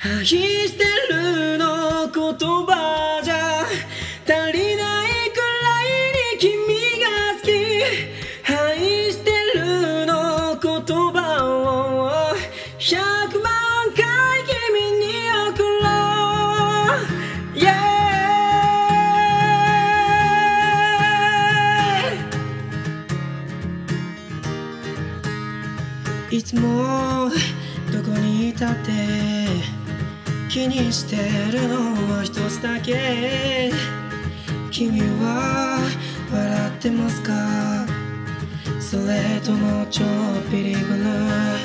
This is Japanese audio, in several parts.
愛してるの言葉じゃ足りないくらいに君が好き。愛してるの言葉を100万回君に送ろう、yeah!いつもどこにいたって気にしてるのは一つだけ。君は笑ってますか、それともちょっぴりブルー。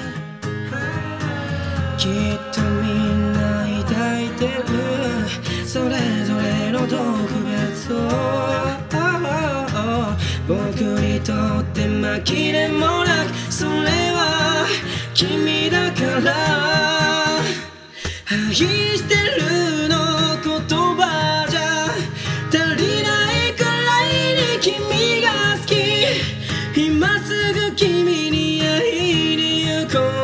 きっとみんな抱いてるそれぞれの特別を、僕にとって紛れもなくそれは君だから。愛してるの言葉じゃ足りないくらいに君が好き。今すぐ君に会いに行こう